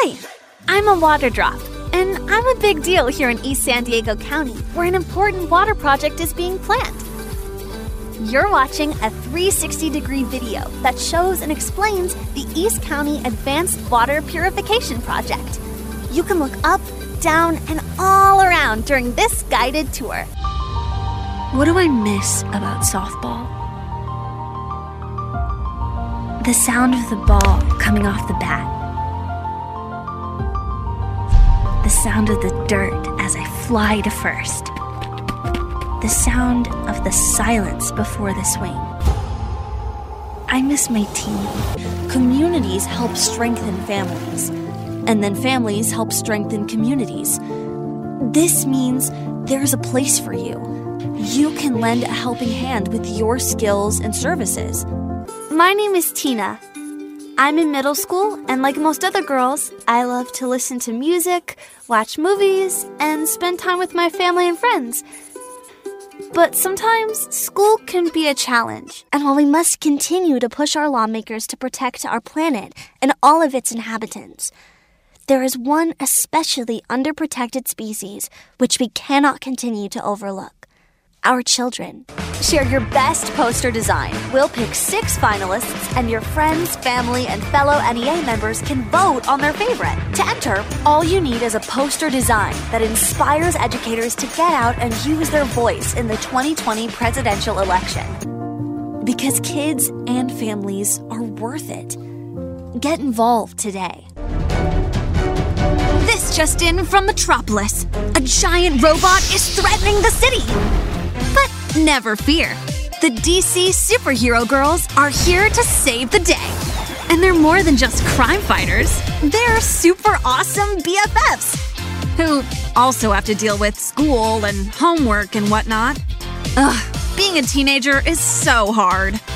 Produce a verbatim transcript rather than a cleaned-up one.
Hi, I'm a water drop, and I'm a big deal here in East San Diego County, where an important water project is being planned. You're watching a three sixty degree video that shows and explains the East County Advanced Water Purification Project. You can look up, down, and all around during this guided tour. What do I miss about softball? The sound of the ball coming off the bat. The sound of the dirt as I fly to first. The sound of the silence before the swing. I miss my team. Communities help strengthen families, and then families help strengthen communities. This means there's a place for you. You can lend a helping hand with your skills and services. My name is Tina. I'm in middle school, and like most other girls, I love to listen to music, watch movies, and spend time with my family and friends. But sometimes school can be a challenge, and while we must continue to push our lawmakers to protect our planet and all of its inhabitants, there is one especially underprotected species which we cannot continue to overlook: our children. Share your best poster design. We'll pick six finalists, and your friends, family, and fellow N E A members can vote on their favorite. To enter, all you need is a poster design that inspires educators to get out and use their voice in the twenty twenty presidential election. Because kids and families are worth it. Get involved today. This just in from Metropolis. A giant robot is threatening the city. But never fear. The D C Superhero Girls are here to save the day. And they're more than just crime fighters. They're super awesome B F Fs. Who also have to deal with school and homework and whatnot. Ugh, being a teenager is so hard.